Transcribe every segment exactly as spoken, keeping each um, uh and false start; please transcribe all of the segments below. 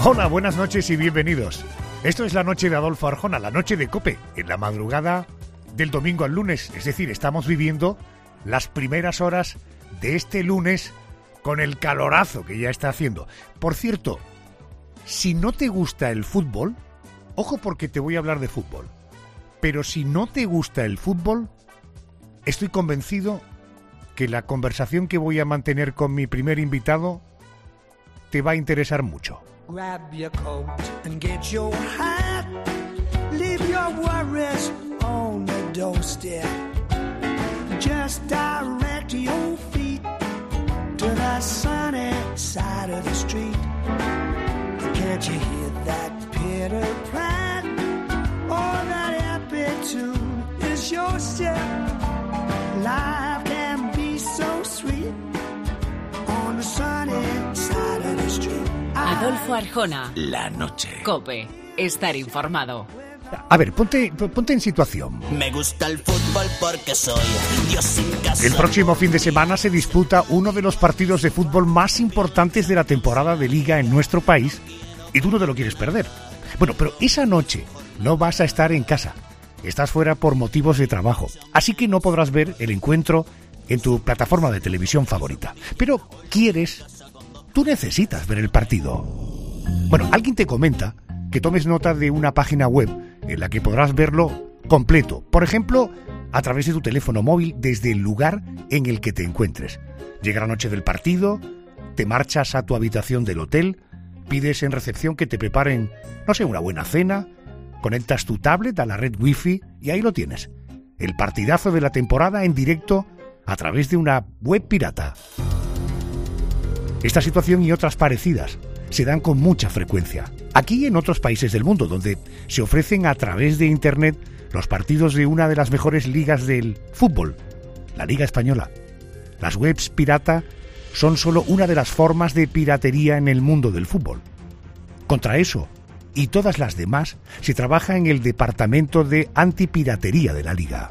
Hola, buenas noches y bienvenidos. Esto es la noche de Adolfo Arjona, la noche de COPE, en la madrugada del domingo al lunes. Es decir, estamos viviendo las primeras horas de este lunes con el calorazo que ya está haciendo. Por cierto, si no te gusta el fútbol, ojo porque te voy a hablar de fútbol, pero si no te gusta el fútbol, estoy convencido que la conversación que voy a mantener con mi primer invitado te va a interesar mucho. Grab your coat and get your hat. Leave your worries on the doorstep. Just direct your feet to the sunny side of the street. Can't you hear that pitter pat? Oh, that happy tune is your step. Life can be so sweet on the sunny side of the street. Adolfo Arjona. La noche. COPE. Estar informado. A ver, ponte, ponte en situación. Me gusta el fútbol porque soy Dios sin casa. El próximo fin de semana se disputa uno de los partidos de fútbol más importantes de la temporada de Liga en nuestro país y tú no te lo quieres perder. Bueno, pero esa noche no vas a estar en casa. Estás fuera por motivos de trabajo, así que no podrás ver el encuentro en tu plataforma de televisión favorita. Pero quieres, tú necesitas ver el partido. Bueno, alguien te comenta que tomes nota de una página web en la que podrás verlo completo. Por ejemplo, a través de tu teléfono móvil desde el lugar en el que te encuentres. Llega la noche del partido, te marchas a tu habitación del hotel, pides en recepción que te preparen, no sé, una buena cena, conectas tu tablet a la red wifi y ahí lo tienes. El partidazo de la temporada en directo a través de una web pirata. Esta situación y otras parecidas se dan con mucha frecuencia. Aquí y en otros países del mundo, donde se ofrecen a través de Internet los partidos de una de las mejores ligas del fútbol, la Liga Española. Las webs pirata son solo una de las formas de piratería en el mundo del fútbol. Contra eso y todas las demás se trabaja en el departamento de antipiratería de la Liga.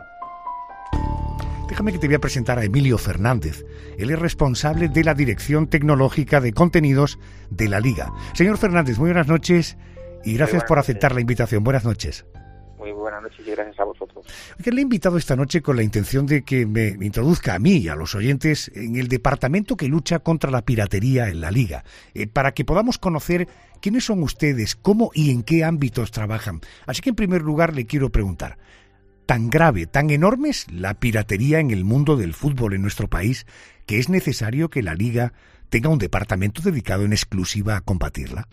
Déjame que te voy a presentar a Emilio Fernández. Él es responsable de la Dirección Tecnológica de Contenidos de la Liga. Señor Fernández, muy buenas noches y gracias por aceptar noches. la invitación. Buenas noches. Muy buenas noches y gracias a vosotros. Oiga, le he invitado esta noche con la intención de que me introduzca a mí y a los oyentes en el departamento que lucha contra la piratería en la Liga, eh, para que podamos conocer quiénes son ustedes, cómo y en qué ámbitos trabajan. Así que en primer lugar le quiero preguntar, ¿tan grave, tan enorme es la piratería en el mundo del fútbol en nuestro país que es necesario que la Liga tenga un departamento dedicado en exclusiva a combatirla?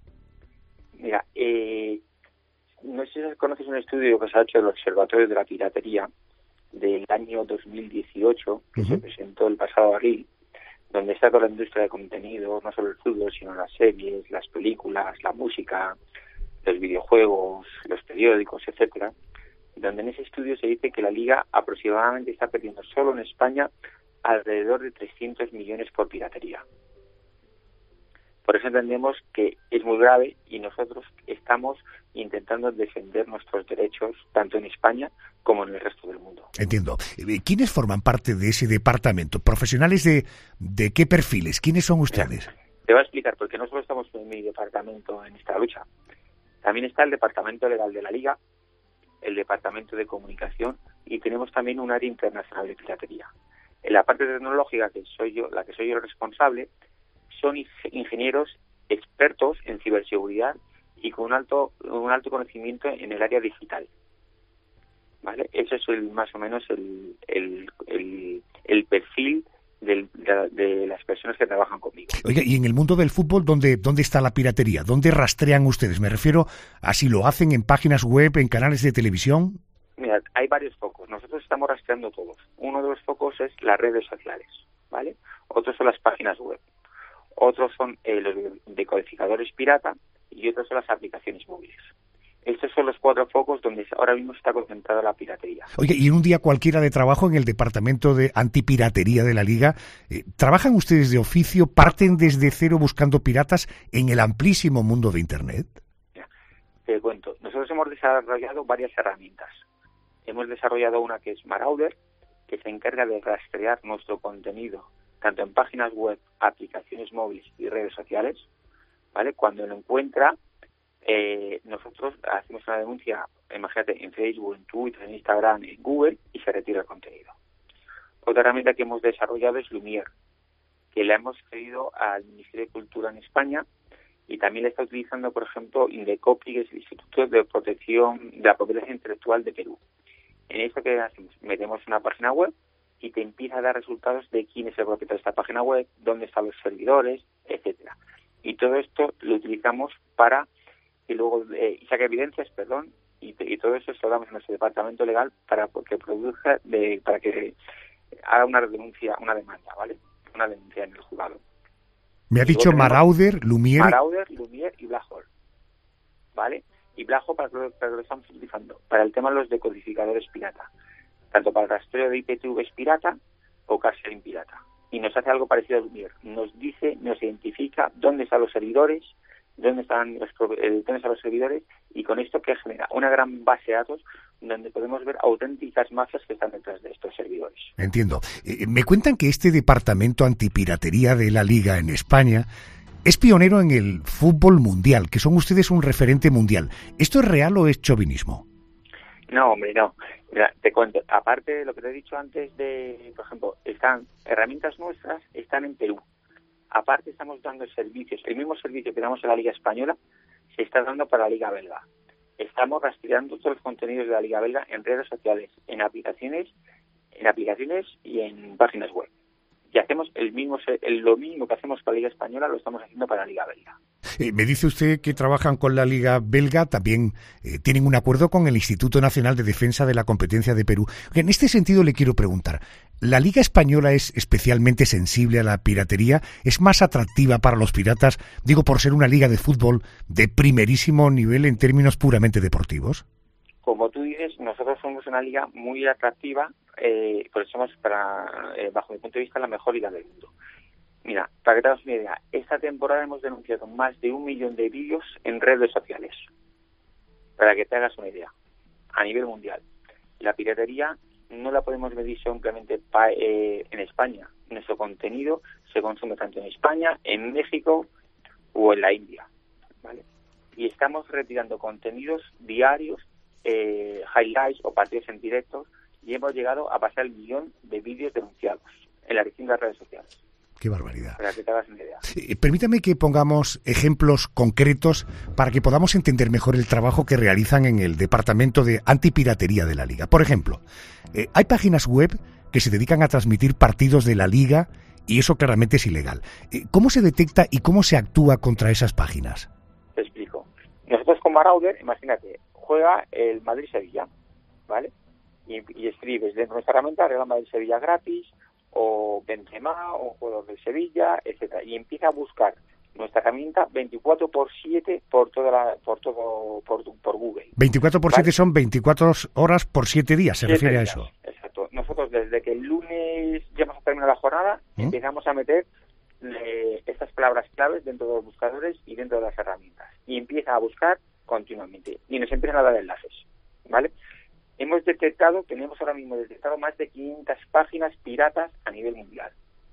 Mira, eh, no sé si conoces un estudio que se ha hecho del Observatorio de la Piratería del año dos mil dieciocho, que uh-huh. se presentó el pasado abril, donde está toda la industria de contenidos, no solo el fútbol, sino las series, las películas, la música, los videojuegos, los periódicos, etcétera, donde en ese estudio se dice que la Liga aproximadamente está perdiendo solo en España alrededor de trescientos millones por piratería. Por eso entendemos que es muy grave y nosotros estamos intentando defender nuestros derechos tanto en España como en el resto del mundo. Entiendo. ¿Quiénes forman parte de ese departamento? ¿Profesionales de, de qué perfiles? ¿Quiénes son ustedes? Mira, te voy a explicar, porque no solo estamos en mi departamento en esta lucha. También está el departamento legal de la Liga, el departamento de comunicación y tenemos también un área internacional de piratería. En la parte tecnológica, que soy yo, la que soy yo el responsable, son ingenieros expertos en ciberseguridad y con un alto un alto conocimiento en el área digital. ¿Vale? Ese es el, más o menos el el, el, el perfil del, de, de las personas que trabajan conmigo. Oye, y en el mundo del fútbol, ¿dónde, ¿dónde está la piratería? ¿Dónde rastrean ustedes? Me refiero a si lo hacen en páginas web, en canales de televisión. Mira, hay varios focos. Nosotros estamos rastreando todos. Uno de los focos es las redes sociales, ¿vale? Otros son las páginas web. Otros son eh, los decodificadores pirata y otros son las aplicaciones móviles. Estos son los cuatro focos donde ahora mismo está concentrada la piratería. Oye, y en un día cualquiera de trabajo en el departamento de antipiratería de la Liga, eh, ¿trabajan ustedes de oficio, parten desde cero buscando piratas en el amplísimo mundo de Internet? Mira, te cuento, nosotros hemos desarrollado varias herramientas. Hemos desarrollado una que es Marauder, que se encarga de rastrear nuestro contenido tanto en páginas web, aplicaciones móviles y redes sociales. ¿vale? Cuando lo encuentra, eh, nosotros hacemos una denuncia, imagínate, en Facebook, en Twitter, en Instagram, en Google, y se retira el contenido. Otra herramienta que hemos desarrollado es Lumiere, que la hemos cedido al Ministerio de Cultura en España, y también la está utilizando, por ejemplo, Indecopi, que es el Instituto de Protección de la Propiedad Intelectual de Perú. En esto, ¿qué hacemos? Metemos una página web y te empieza a dar resultados de quién es el propietario de esta página web, dónde están los servidores, etcétera. Y todo esto lo utilizamos para que luego eh, y saque evidencias, perdón, y, y todo eso se lo damos a nuestro departamento legal para que produzca, de, para que haga una denuncia, una demanda, ¿vale? Una denuncia en el juzgado. Me ha dicho Marauder, Lumiere... Marauder, Lumiere y Blackhole, ¿vale? Y Blackhole, para que, lo, para que lo estamos utilizando, para el tema de los decodificadores pirata, tanto para el rastreo de I P T Vs pirata o carsharing pirata. Y nos hace algo parecido a Lumiere. Nos dice, nos identifica dónde están los servidores, dónde están los, eh, dónde están los servidores, y con esto que genera una gran base de datos donde podemos ver auténticas mafias que están detrás de estos servidores. Entiendo. Eh, me cuentan que este departamento antipiratería de la Liga en España es pionero en el fútbol mundial, que son ustedes un referente mundial. ¿Esto es real o es chauvinismo? No, hombre, no. Mira, te cuento. Aparte de lo que te he dicho antes de, por ejemplo, están herramientas nuestras, están en Perú. Aparte estamos dando servicios. El mismo servicio que damos en la Liga Española se está dando para la Liga Belga. Estamos rastreando todos los contenidos de la Liga Belga en redes sociales, en aplicaciones, en aplicaciones y en páginas web. Y hacemos el mismo, el, lo mismo que hacemos para la Liga Española, lo estamos haciendo para la Liga Belga. Eh, me dice usted que trabajan con la Liga Belga, también eh, tienen un acuerdo con el Instituto Nacional de Defensa de la Competencia de Perú. En este sentido le quiero preguntar, ¿la Liga Española es especialmente sensible a la piratería? ¿Es más atractiva para los piratas, digo, por ser una liga de fútbol de primerísimo nivel en términos puramente deportivos? Como tú dices, nosotros somos una liga muy atractiva, eh, por eso somos, para, eh, bajo mi punto de vista, la mejor liga del mundo. Mira, para que te hagas una idea, esta temporada hemos denunciado más de un millón de vídeos en redes sociales. Para que te hagas una idea, a nivel mundial. La piratería no la podemos medir simplemente pa, eh, en España. Nuestro contenido se consume tanto en España, en México o en la India, ¿vale? Y estamos retirando contenidos diarios, eh, highlights o partidos en directo, y hemos llegado a pasar el millón de vídeos denunciados en las distintas redes sociales. Qué barbaridad. Para que te hagas una idea. Eh, permítame que pongamos ejemplos concretos para que podamos entender mejor el trabajo que realizan en el Departamento de Antipiratería de la Liga. Por ejemplo, eh, hay páginas web que se dedican a transmitir partidos de la Liga y eso claramente es ilegal. Eh, ¿Cómo se detecta y cómo se actúa contra esas páginas? Te explico. Nosotros con Marauder, imagínate, juega el Madrid-Sevilla, ¿vale? Y, y escribes dentro de nuestra herramienta Real Madrid-Sevilla gratis, o Benzema, o un jugador de Sevilla, etcétera, y empieza a buscar nuestra herramienta veinticuatro por siete por toda la, por todo por, por Google. veinticuatro por siete, ¿vale? Son veinticuatro horas por siete días, se refiere días, a eso. Exacto. Nosotros desde que el lunes ya vamos a terminar la jornada, ¿Mm? empezamos a meter eh, estas palabras claves dentro de los buscadores y dentro de las herramientas. Y empieza a buscar continuamente. Y nos empiezan a dar enlaces, ¿vale? Hemos detectado, tenemos ahora mismo detectado más de quinientas páginas piratas a nivel mundial,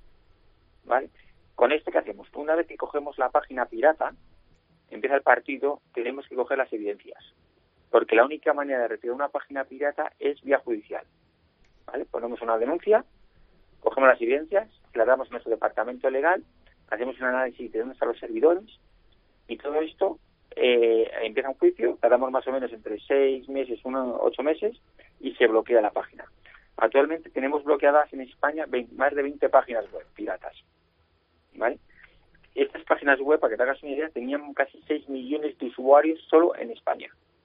¿vale? Con esto, ¿qué hacemos? Una vez que cogemos la página pirata, empieza el partido, tenemos que coger las evidencias, porque la única manera de retirar una página pirata es vía judicial, ¿vale? Ponemos una denuncia, cogemos las evidencias, las damos a nuestro departamento legal, hacemos un análisis de dónde están los servidores, y todo esto Eh, empieza un juicio, tardamos más o menos entre seis meses, uno, ocho meses, y se bloquea la página. Actualmente tenemos bloqueadas en España veinte, más de veinte páginas web piratas, ¿vale? Estas páginas web, para que te hagas una idea, tenían casi seis millones de usuarios solo en España,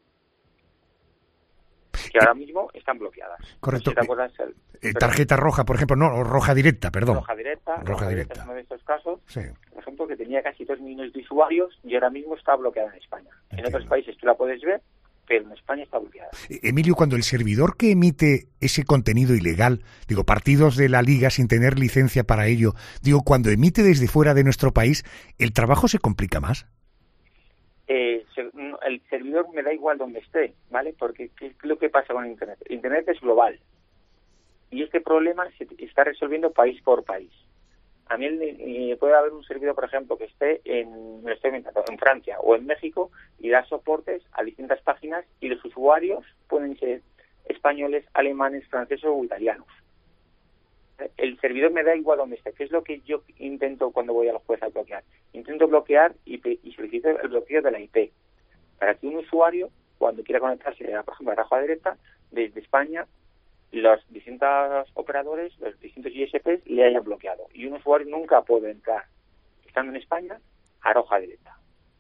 que ahora mismo están bloqueadas. Correcto. No sé si te acuerdas, el, eh, tarjeta roja, por ejemplo, no, roja directa, perdón. Roja directa, roja, roja directa. directa es uno de estos casos. Sí. Por ejemplo, que tenía casi dos millones de usuarios y ahora mismo está bloqueada en España. Entiendo. En otros países tú la puedes ver, pero en España está bloqueada. Emilio, cuando el servidor que emite ese contenido ilegal, digo, partidos de la Liga sin tener licencia para ello, digo, cuando emite desde fuera de nuestro país, ¿el trabajo se complica más? Eh, el servidor me da igual donde esté, ¿vale? Porque ¿qué es lo que pasa con Internet? Internet es global y este problema se está resolviendo país por país. A mí eh, puede haber un servidor, por ejemplo, que esté en, me lo estoy inventando, en Francia o en México y dar soportes a distintas páginas y los usuarios pueden ser españoles, alemanes, franceses o italianos. El servidor me da igual donde esté, que es lo que yo intento cuando voy a los jueces a bloquear. Intento bloquear I P y solicito el bloqueo de la I P para que un usuario, cuando quiera conectarse, a, por ejemplo, a Rajoa Directa, desde España, los distintos operadores, los distintos I S Pes le hayan bloqueado. Y un usuario nunca puede entrar, estando en España, a Rajoa Directa.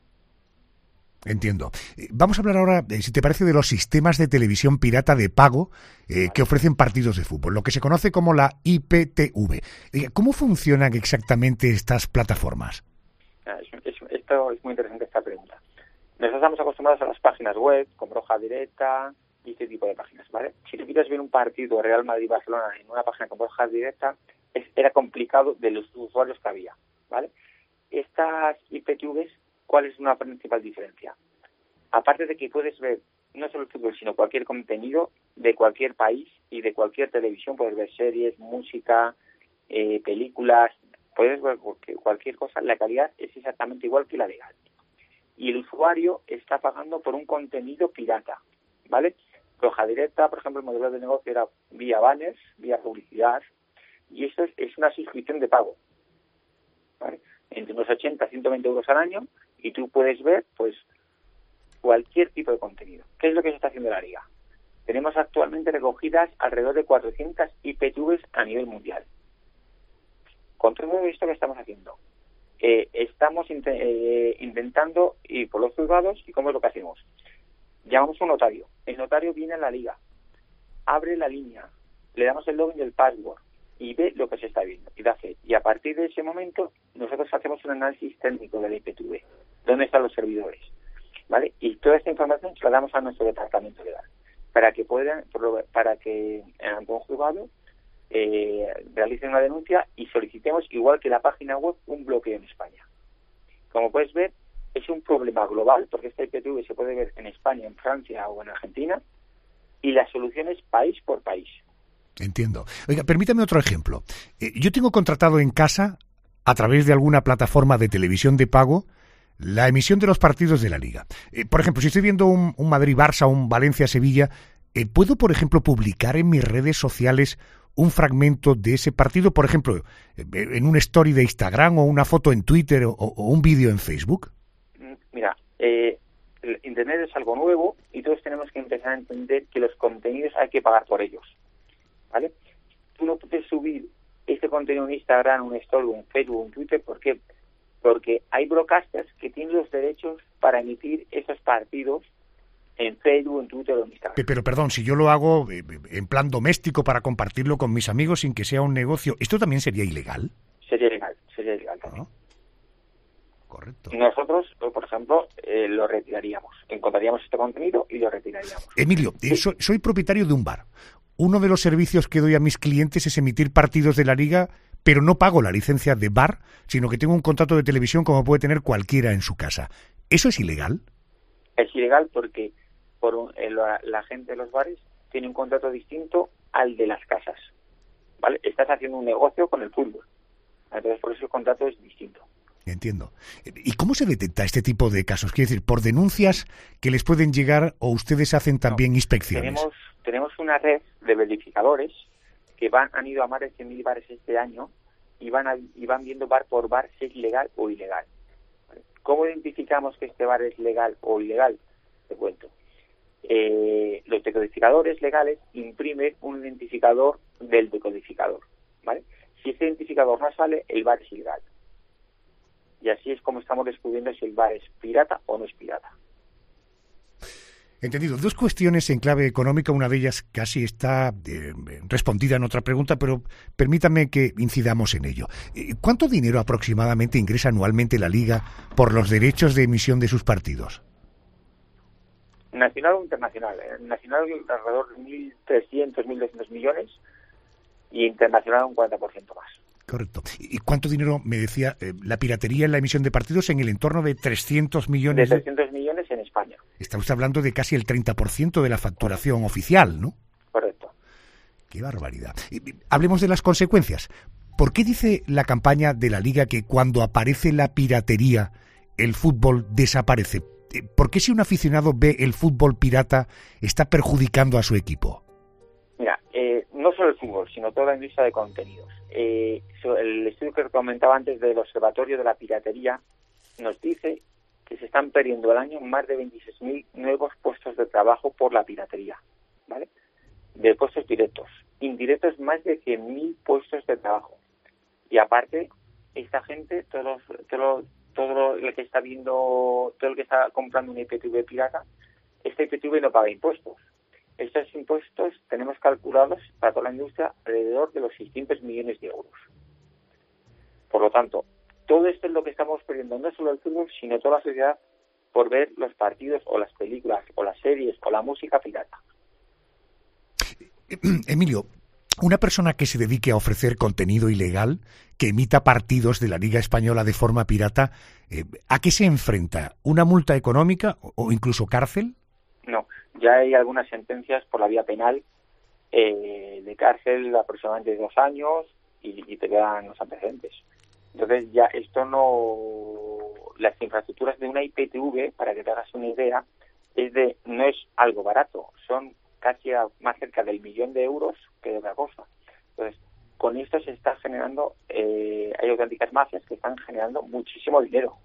Entiendo. Vamos a hablar ahora, eh, si te parece, de los sistemas de televisión pirata de pago eh, vale. que ofrecen partidos de fútbol, lo que se conoce como la I P T V. Eh, ¿Cómo funcionan exactamente estas plataformas? Ah, es, es, esto es muy interesante, esta pregunta. Nosotros estamos acostumbrados a las páginas web, como Rajoa Directa y este tipo de páginas, ¿vale? Si tú quieres ver un partido Real Madrid-Barcelona en una página como Rajoa Directa, es, era complicado de los usuarios que había, ¿vale? Estas I P T Vs, ¿cuál es una principal diferencia? Aparte de que puedes ver no solo el fútbol, sino cualquier contenido de cualquier país y de cualquier televisión, puedes ver series, música, eh, películas, puedes ver cualquier cosa, la calidad es exactamente igual que la legal. Y el usuario está pagando por un contenido pirata, ¿vale? Rajoa Directa, por ejemplo, el modelo de negocio era vía banners, vía publicidad, y esto es, es una suscripción de pago, ¿vale? Entre unos ochenta a ciento veinte euros al año, y tú puedes ver, pues, cualquier tipo de contenido. ¿Qué es lo que se está haciendo la Liga? Tenemos actualmente recogidas alrededor de cuatrocientas I P T Vs a nivel mundial. Con todo esto que estamos haciendo, eh, estamos int- eh, intentando ir por los juzgados, y ¿cómo es lo que hacemos? Llamamos a un notario. El notario viene a la Liga, abre la línea, le damos el login y el password, y ve lo que se está viendo, y da fe. Y a partir de ese momento, nosotros hacemos un análisis técnico de la I P T V. ¿Dónde están los servidores? ¿Vale? Y toda esta información se la damos a nuestro departamento legal, para que puedan, para que ante un juzgado eh, realicen una denuncia y solicitemos, igual que la página web, un bloqueo en España. Como puedes ver, es un problema global, porque esta I P T V se puede ver en España, en Francia o en Argentina, y la solución es país por país. Entiendo. Oiga, permítame otro ejemplo. Eh, yo tengo contratado en casa, a través de alguna plataforma de televisión de pago, la emisión de los partidos de la Liga. Eh, por ejemplo, si estoy viendo un, un Madrid-Barça, un Valencia-Sevilla, eh, ¿puedo, por ejemplo, publicar en mis redes sociales un fragmento de ese partido? Por ejemplo, eh, en una story de Instagram o una foto en Twitter o, o un vídeo en Facebook. Mira, eh, el Internet es algo nuevo y todos tenemos que empezar a entender que los contenidos hay que pagar por ellos, ¿vale? Tú no puedes subir este contenido en Instagram, un story, un Facebook, un Twitter, ¿por qué? Porque hay broadcasters que tienen los derechos para emitir esos partidos en Facebook, en Twitter o en Instagram. Pero, perdón, si yo lo hago en plan doméstico para compartirlo con mis amigos sin que sea un negocio, ¿esto también sería ilegal? Sería ilegal, sería ilegal también. ¿No? Correcto. Nosotros, por ejemplo, eh, lo retiraríamos. Encontraríamos este contenido y lo retiraríamos. Emilio, eh, soy, soy propietario de un bar. Uno de los servicios que doy a mis clientes es emitir partidos de la Liga, pero no pago la licencia de bar, sino que tengo un contrato de televisión como puede tener cualquiera en su casa. ¿Eso es ilegal? Es ilegal porque por un, eh, la, la gente de los bares tiene un contrato distinto al de las casas, ¿vale? Estás haciendo un negocio con el fútbol, entonces por eso el contrato es distinto. Entiendo. ¿Y cómo se detecta este tipo de casos? Quiero decir, ¿por denuncias que les pueden llegar o ustedes hacen también no, inspecciones? Tenemos, tenemos una red de verificadores que van han ido a más de cien mil bares este año y van, a, y van viendo bar por bar si es legal o ilegal. ¿Cómo identificamos que este bar es legal o ilegal? Te cuento. Eh, los decodificadores legales imprimen un identificador del decodificador, ¿vale? Si ese identificador no sale, el bar es ilegal. Y así es como estamos descubriendo si el bar es pirata o no es pirata. Entendido. Dos cuestiones en clave económica. Una de ellas casi está eh, respondida en otra pregunta, pero permítame que incidamos en ello. ¿Cuánto dinero aproximadamente ingresa anualmente la Liga por los derechos de emisión de sus partidos? Nacional o internacional. Nacional alrededor de mil trescientos, mil doscientos millones y internacional un cuarenta por ciento más. Correcto. ¿Y cuánto dinero, me decía, eh, la piratería en la emisión de partidos en el entorno de trescientos millones? De trescientos millones en España. Está usted hablando de casi el treinta por ciento de la facturación oficial, ¿no? Correcto. Qué barbaridad. Y, y, hablemos de las consecuencias. ¿por qué dice la campaña de la Liga que cuando aparece la piratería, el fútbol desaparece? ¿Por qué si un aficionado ve el fútbol pirata está perjudicando a su equipo? Mira, eh, no solo el fútbol, sino toda la industria de contenidos. Eh, el estudio que comentaba antes del Observatorio de la Piratería nos dice que se están perdiendo al año más de veintiséis mil nuevos puestos de trabajo por la piratería, ¿vale? De puestos directos. Indirectos, más de cien mil puestos de trabajo. Y aparte, esta gente, todos todo, todo lo que está viendo, todo el que está comprando un I P T V pirata, este I P T V no paga impuestos. Estos impuestos tenemos calculados para toda la industria alrededor de los seiscientos millones de euros. Por lo tanto, todo esto es lo que estamos perdiendo, no solo el fútbol, sino toda la sociedad, por ver los partidos o las películas o las series o la música pirata. Emilio, una persona que se dedique a ofrecer contenido ilegal, que emita partidos de la Liga Española de forma pirata, eh, ¿a qué se enfrenta? ¿Una multa económica o incluso cárcel? No, ya hay algunas sentencias por la vía penal eh, de cárcel aproximadamente dos años y, y te quedan los antecedentes. Entonces ya esto no... Las infraestructuras de una I P T V, para que te hagas una idea, es de no es algo barato, son casi a, más cerca del millón de euros que de otra cosa. Entonces, con esto se está generando, eh, hay auténticas mafias que están generando muchísimo dinero.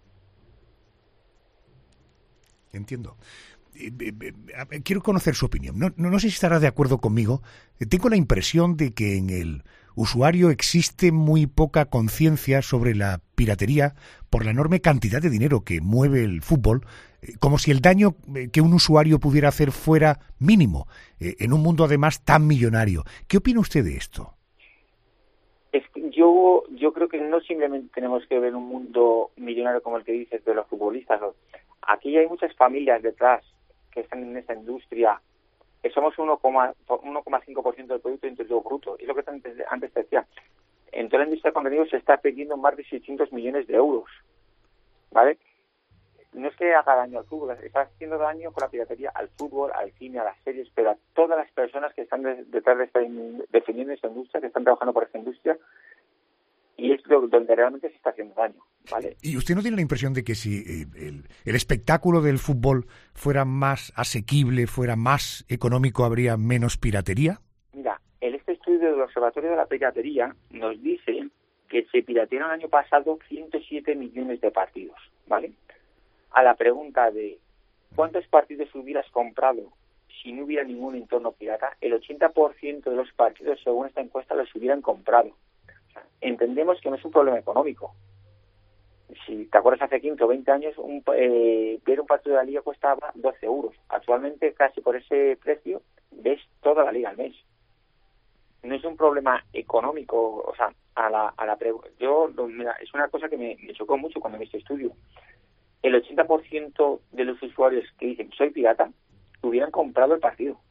Entiendo. Eh, eh, eh, quiero conocer su opinión. No, no, no sé si estará de acuerdo conmigo. Eh, tengo la impresión de que en el usuario existe muy poca conciencia sobre la piratería por la enorme cantidad de dinero que mueve el fútbol, eh, como si el daño eh, que un usuario pudiera hacer fuera mínimo, eh, en un mundo además tan millonario. ¿Qué opina usted de esto? Es que yo, yo creo que no simplemente tenemos que ver un mundo millonario como el que dices de los futbolistas. Aquí hay muchas familias detrás que están en esta industria. Somos uno coma cinco por ciento del Producto Interior Bruto. Es lo que antes, antes te decía. En toda la industria de contenidos se está perdiendo más de seiscientos millones de euros. ¿Vale? No es que haga daño al fútbol, está haciendo daño con la piratería al fútbol, al cine, a las series, pero a todas las personas que están de, detrás de esta, defendiendo esta industria, que están trabajando por esta industria, y es lo, donde realmente se está haciendo daño, ¿vale? ¿Y usted no tiene la impresión de que si eh, el, el espectáculo del fútbol fuera más asequible, fuera más económico, habría menos piratería? Mira, en este estudio del Observatorio de la Piratería nos dice que se piratearon el año pasado ciento siete millones de partidos, ¿vale? A la pregunta de ¿cuántos partidos hubieras comprado si no hubiera ningún entorno pirata? El ochenta por ciento de los partidos, según esta encuesta, los hubieran comprado. O sea, entendemos que no es un problema económico. Si te acuerdas, hace quince o veinte años, un, eh, ver un partido de la Liga costaba doce euros. Actualmente, casi por ese precio, ves toda la Liga al mes. No es un problema económico. O sea, a la, a la pre- yo mira, es una cosa que me, me chocó mucho cuando vi este estudio. El ochenta por ciento de los usuarios que dicen soy pirata hubieran comprado el partido.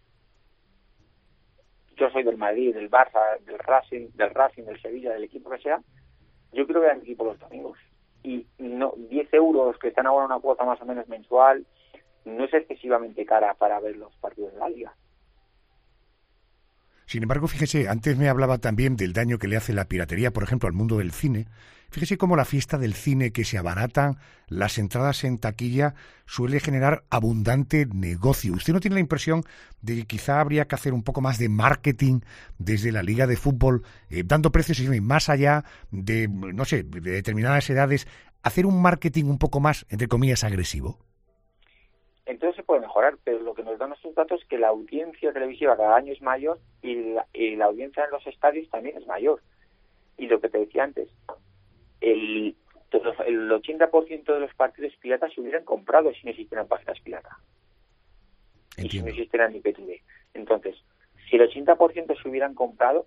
Yo soy del Madrid, del Barça, del Racing, del Racing, del Sevilla, del equipo que sea. Yo creo que era el equipo los domingos. Y no diez euros, que están ahora una cuota más o menos mensual, no es excesivamente cara para ver los partidos de la Liga. Sin embargo, fíjese, antes me hablaba también del daño que le hace la piratería, por ejemplo, al mundo del cine. Fíjese cómo la fiesta del cine, que se abaratan las entradas en taquilla, suele generar abundante negocio. ¿Usted no tiene la impresión de que quizá habría que hacer un poco más de marketing desde la Liga de Fútbol, eh, dando precios y más allá de, no sé, de determinadas edades, hacer un marketing un poco más, entre comillas, agresivo? Entonces se puede mejorar, pero lo que nos dan estos datos es que la audiencia televisiva cada año es mayor y la, y la audiencia en los estadios también es mayor. Y lo que te decía antes, el, el ochenta por ciento de los partidos piratas se hubieran comprado si no existieran páginas pirata. Entiendo. Y si no existieran I P T V. Entonces, si el ochenta por ciento se hubieran comprado,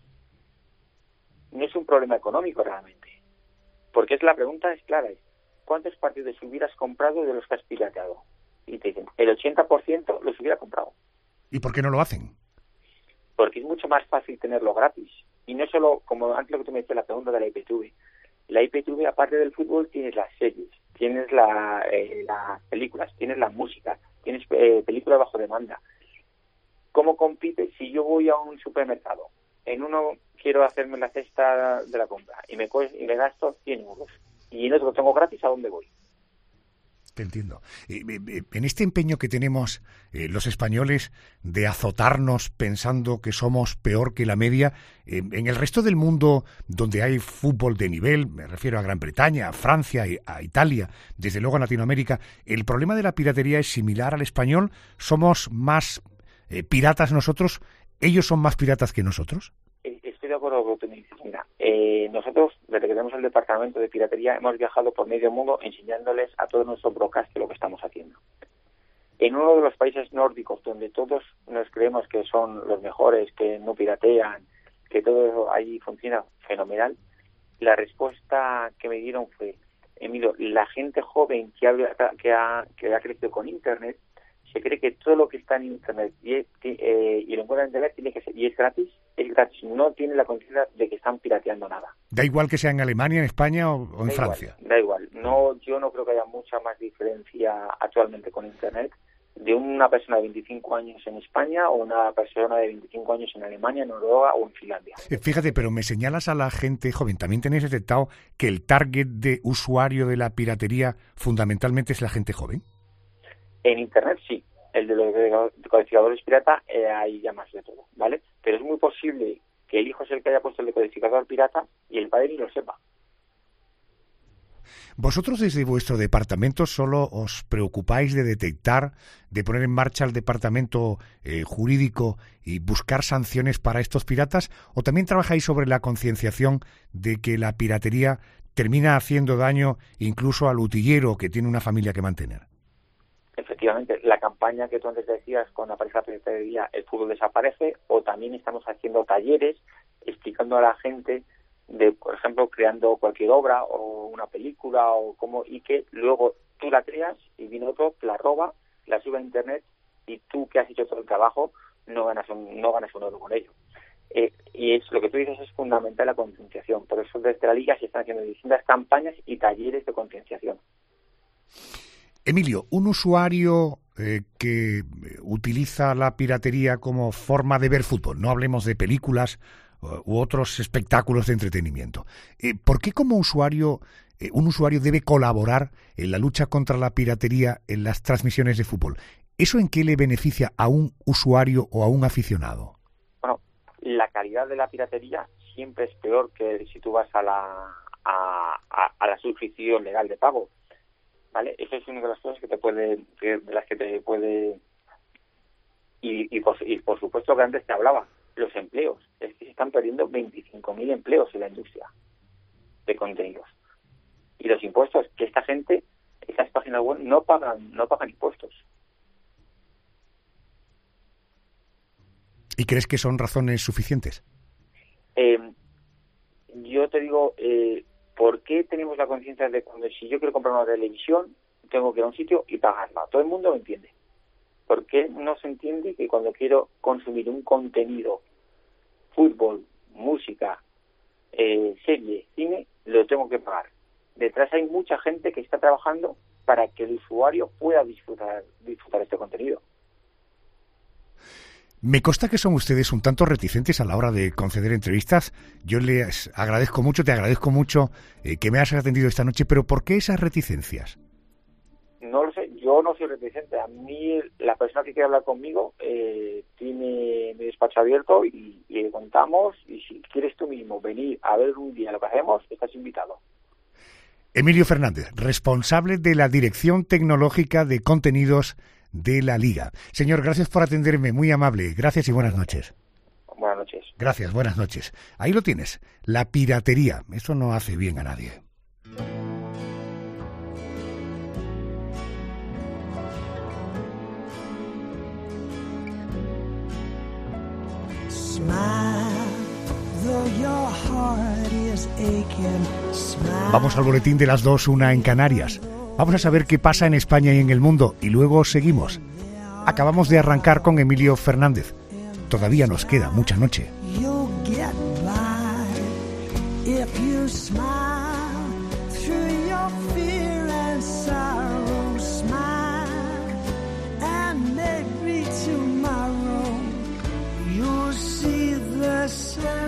no es un problema económico realmente. Porque es la pregunta es clara, es ¿cuántos partidos hubieras comprado de los que has pirateado? Y te dicen, el ochenta por ciento los hubiera comprado. ¿Y por qué no lo hacen? Porque es mucho más fácil tenerlo gratis. Y no solo, como antes lo que tú me decías, la pregunta de la I P T V. La I P T V, aparte del fútbol, tienes las series, tienes la, eh, las películas, tienes la música, tienes eh, películas bajo demanda. ¿Cómo compite si yo voy a un supermercado en uno quiero hacerme la cesta de la compra y me, cuesta, y me gasto cien euros. Y en otro tengo gratis, ¿a dónde voy? Te entiendo. En este empeño que tenemos eh, los españoles de azotarnos pensando que somos peor que la media, eh, en el resto del mundo donde hay fútbol de nivel, me refiero a Gran Bretaña, a Francia, a Italia, desde luego a Latinoamérica, ¿el problema de la piratería es similar al español? ¿Somos más eh, piratas nosotros? ¿Ellos son más piratas que nosotros? Estoy de acuerdo con lo que tú me dices. Mira, eh, nosotros, desde que tenemos el departamento de piratería, hemos viajado por medio mundo enseñándoles a todos nuestros broadcasters lo que estamos haciendo. En uno de los países nórdicos, donde todos nos creemos que son los mejores, que no piratean, que todo ahí funciona fenomenal, la respuesta que me dieron fue: Emilio, la gente joven que ha, que ha, que ha crecido con Internet, se cree que todo lo que está en Internet y, es, eh, y lo encuentra en Internet tiene que ser, y es gratis, es gratis, no tiene la conciencia de que están pirateando nada. Da igual que sea en Alemania, en España o, o en da Francia. Igual, da igual, no, yo no creo que haya mucha más diferencia actualmente con Internet de una persona de veinticinco años en España o una persona de veinticinco años en Alemania, Noruega o en Finlandia. Fíjate, pero me señalas a la gente joven. ¿También tenéis detectado que el target de usuario de la piratería fundamentalmente es la gente joven? En Internet sí, el de los decodificadores pirata, eh, hay ya más de todo, ¿vale? Pero es muy posible que el hijo es el que haya puesto el decodificador pirata y el padre ni lo sepa. Vosotros desde vuestro departamento solo os preocupáis de detectar, de poner en marcha el departamento eh, jurídico y buscar sanciones para estos piratas, ¿o también trabajáis sobre la concienciación de que la piratería termina haciendo daño incluso al utillero que tiene una familia que mantener? Efectivamente, la campaña que tú antes decías con la pareja piratería, el fútbol desaparece, o también estamos haciendo talleres explicando a la gente de, por ejemplo, creando cualquier obra o una película o cómo, y que luego tú la creas y viene otro, la roba, la sube a Internet y tú que has hecho todo el trabajo no ganas un, no ganas un euro con ello. Eh, y es lo que tú dices, es fundamental la concienciación. Por eso desde la Liga se están haciendo distintas campañas y talleres de concienciación. Emilio, un usuario eh, que utiliza la piratería como forma de ver fútbol, no hablemos de películas uh, u otros espectáculos de entretenimiento, eh, ¿por qué como usuario, eh, un usuario debe colaborar en la lucha contra la piratería en las transmisiones de fútbol? ¿Eso en qué le beneficia a un usuario o a un aficionado? Bueno, la calidad de la piratería siempre es peor que si tú vas a la, a, a, a la suscripción legal de pago. ¿Vale? Esa es una de las cosas que te puede, de las que te puede, y, y, por, y por supuesto que antes te hablaba, los empleos, es que se están perdiendo veinticinco mil empleos en la industria de contenidos. Y los impuestos, que esta gente, estas páginas web no pagan, no pagan impuestos. ¿Y crees que son razones suficientes? Eh, yo te digo, eh, ¿por qué tenemos la conciencia de cuando si yo quiero comprar una televisión tengo que ir a un sitio y pagarla? Todo el mundo lo entiende. ¿Por qué no se entiende que cuando quiero consumir un contenido, fútbol, música, eh, serie, cine, lo tengo que pagar? Detrás hay mucha gente que está trabajando para que el usuario pueda disfrutar, disfrutar este contenido. Me consta que son ustedes un tanto reticentes a la hora de conceder entrevistas. Yo les agradezco mucho, te agradezco mucho eh, que me hayas atendido esta noche, pero ¿por qué esas reticencias? No lo sé, yo no soy reticente. A mí, la persona que quiere hablar conmigo eh, tiene mi despacho abierto y, y le contamos, y si quieres tú mismo venir a ver un día lo que hacemos, estás invitado. Emilio Fernández, responsable de la Dirección Tecnológica de Contenidos de la Liga. Señor, gracias por atenderme, muy amable. Gracias y buenas noches. Buenas noches. Gracias, buenas noches. Ahí lo tienes, la piratería. Eso no hace bien a nadie. Vamos al boletín de las dos, una en Canarias. Vamos a saber qué pasa en España y en el mundo y luego seguimos. Acabamos de arrancar con Emilio Fernández. Todavía nos queda mucha noche. Sun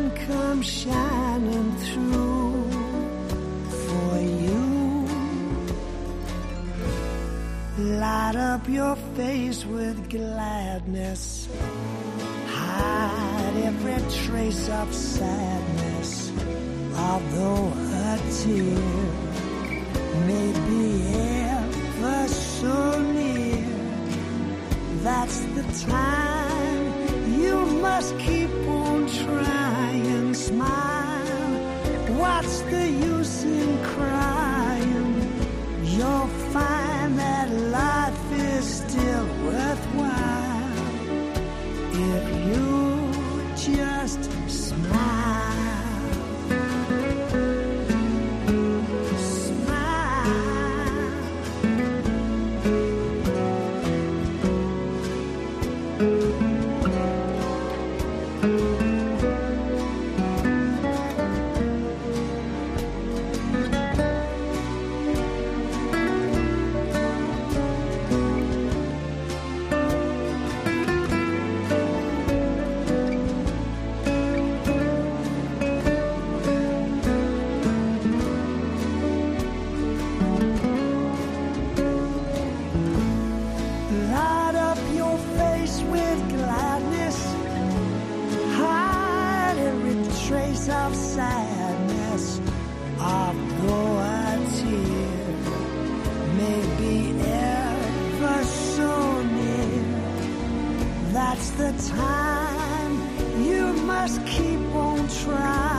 your face with gladness. Hide every trace of sadness, although a tear may be ever so near. That's the time you must keep on trying. Smile, what's the use in crying? You'll find that life is still worthwhile if you just smile. Of sadness, although a tear may be ever so near. That's the time you must keep on trying.